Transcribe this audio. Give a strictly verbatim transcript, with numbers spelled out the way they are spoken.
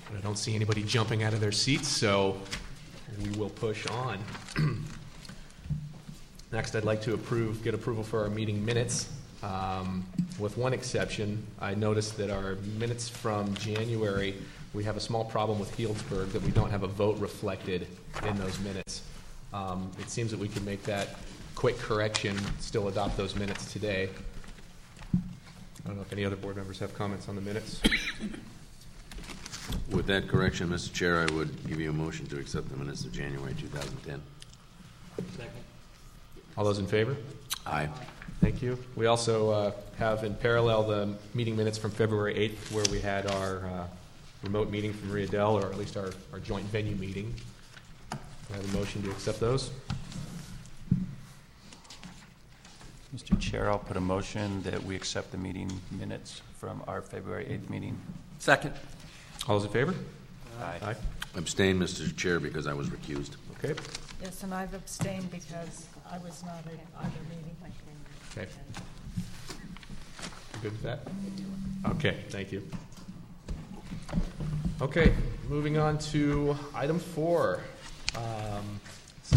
I don't see anybody jumping out of their seats, so we will push on. Next, I'd like to approve, get approval for our meeting minutes. Um, with one exception, I noticed that our minutes from January, we have a small problem with Healdsburg that we don't have a vote reflected in those minutes. Um, it seems that we can make that quick correction, still adopt those minutes today. I don't know if any other board members have comments on the minutes. With that correction, Mister Chair, I would give you a motion to accept the minutes of January two thousand ten. Second. All those in favor? Aye. Thank you. We also uh, have in parallel the meeting minutes from February eighth, where we had our uh, remote meeting from Maria Dell, or at least our, our joint venue meeting. Do I have a motion to accept those? Mister Chair, I'll put a motion that we accept the meeting minutes from our February eighth meeting. Second. All those in favor? Aye. Aye. Abstain, Mister Chair, because I was recused. Okay. Yes, and I've abstained because I was not at either meeting. Okay. You good with that? Okay, thank you. Okay, moving on to item four. Um,